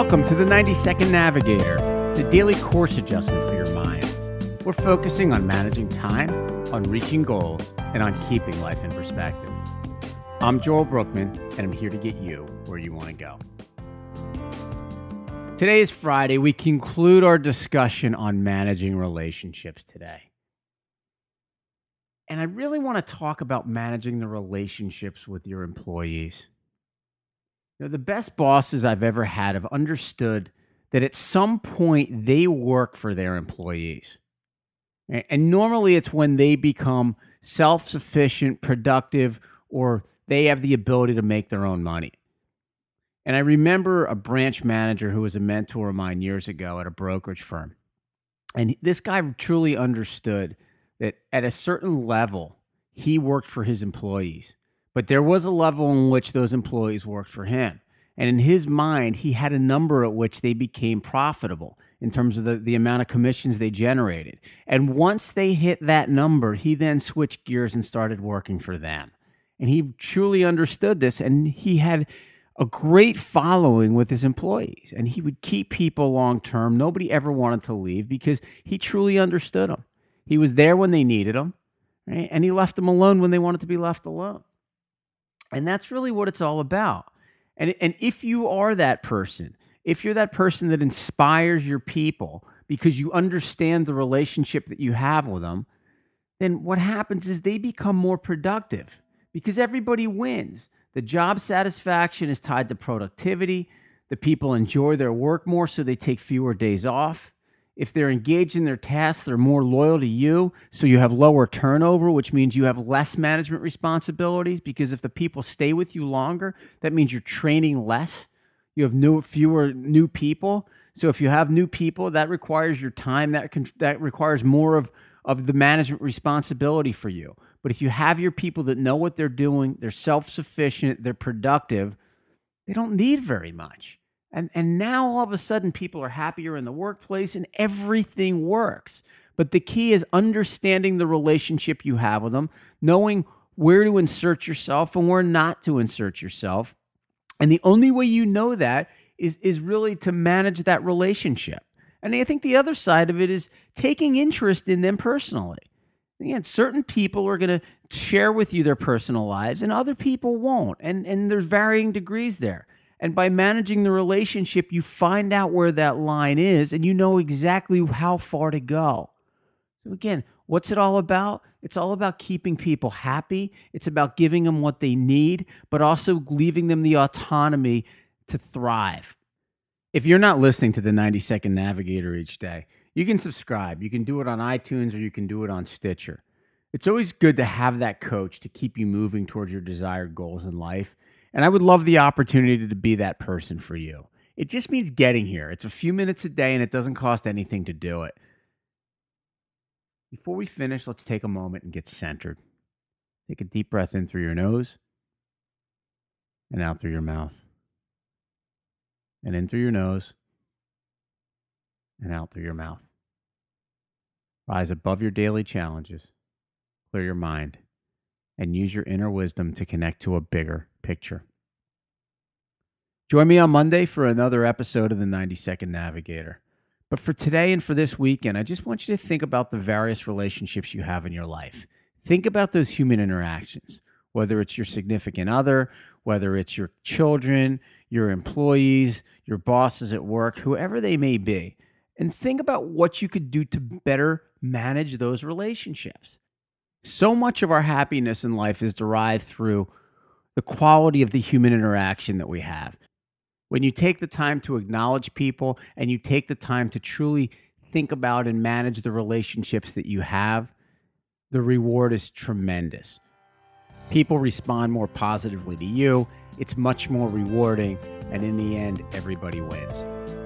Welcome to the 90-Second Navigator, the daily course adjustment for your mind. We're focusing on managing time, on reaching goals, and on keeping life in perspective. I'm Joel Brookman, and I'm here to get you where you want to go. Today is Friday. We conclude our discussion on managing relationships today. And I really want to talk about managing the relationships with your employees. You know, the best bosses I've ever had have understood that at some point they work for their employees. And normally it's when they become self-sufficient, productive, or they have the ability to make their own money. And I remember a branch manager who was a mentor of mine years ago at a brokerage firm. And this guy truly understood that at a certain level, he worked for his employees. But there was a level in which those employees worked for him. And in his mind, he had a number at which they became profitable in terms of the amount of commissions they generated. And once they hit that number, he then switched gears and started working for them. And he truly understood this, and he had a great following with his employees. And he would keep people long-term. Nobody ever wanted to leave because he truly understood them. He was there when they needed him, right? And he left them alone when they wanted to be left alone. And that's really what it's all about. And if you are that person, if you're that person that inspires your people because you understand the relationship that you have with them, then what happens is they become more productive because everybody wins. The job satisfaction is tied to productivity. The people enjoy their work more, so they take fewer days off. If they're engaged in their tasks, they're more loyal to you, so you have lower turnover, which means you have less management responsibilities, because if the people stay with you longer, that means you're training less. You have fewer new people. So if you have new people, that requires your time. That requires more of the management responsibility for you. But if you have your people that know what they're doing, they're self-sufficient, they're productive, they don't need very much. And now all of a sudden people are happier in the workplace and everything works. But the key is understanding the relationship you have with them, knowing where to insert yourself and where not to insert yourself. And the only way you know that is really to manage that relationship. And I think the other side of it is taking interest in them personally. Again, certain people are going to share with you their personal lives and other people won't. And there's varying degrees there. And by managing the relationship, you find out where that line is and you know exactly how far to go. So again, what's it all about? It's all about keeping people happy. It's about giving them what they need, but also leaving them the autonomy to thrive. If you're not listening to the 90-Second Navigator each day, you can subscribe. You can do it on iTunes or you can do it on Stitcher. It's always good to have that coach to keep you moving towards your desired goals in life. And I would love the opportunity to be that person for you. It just means getting here. It's a few minutes a day and it doesn't cost anything to do it. Before we finish, let's take a moment and get centered. Take a deep breath in through your nose and out through your mouth. And in through your nose and out through your mouth. Rise above your daily challenges. Clear your mind. And use your inner wisdom to connect to a bigger picture. Join me on Monday for another episode of the 90-Second Navigator. But for today and for this weekend, I just want you to think about the various relationships you have in your life. Think about those human interactions, whether it's your significant other, whether it's your children, your employees, your bosses at work, whoever they may be. And think about what you could do to better manage those relationships. So much of our happiness in life is derived through the quality of the human interaction that we have. When you take the time to acknowledge people and you take the time to truly think about and manage the relationships that you have, the reward is tremendous. People respond more positively to you. It's much more rewarding. And in the end, everybody wins.